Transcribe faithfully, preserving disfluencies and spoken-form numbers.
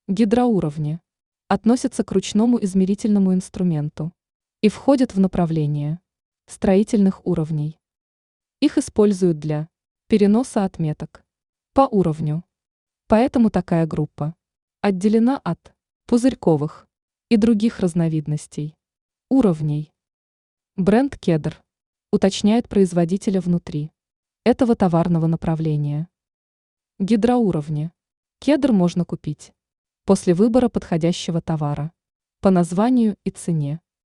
Гидроуровни относятся к ручному измерительному инструменту и входят в направление строительных уровней. Их используют для переноса отметок по уровню. Поэтому такая группа отделена от пузырьковых и других разновидностей уровней. Бренд «Кедр» уточняет производителя внутри этого товарного направления. Гидроуровни. Кедр можно купить после выбора подходящего товара по названию и цене.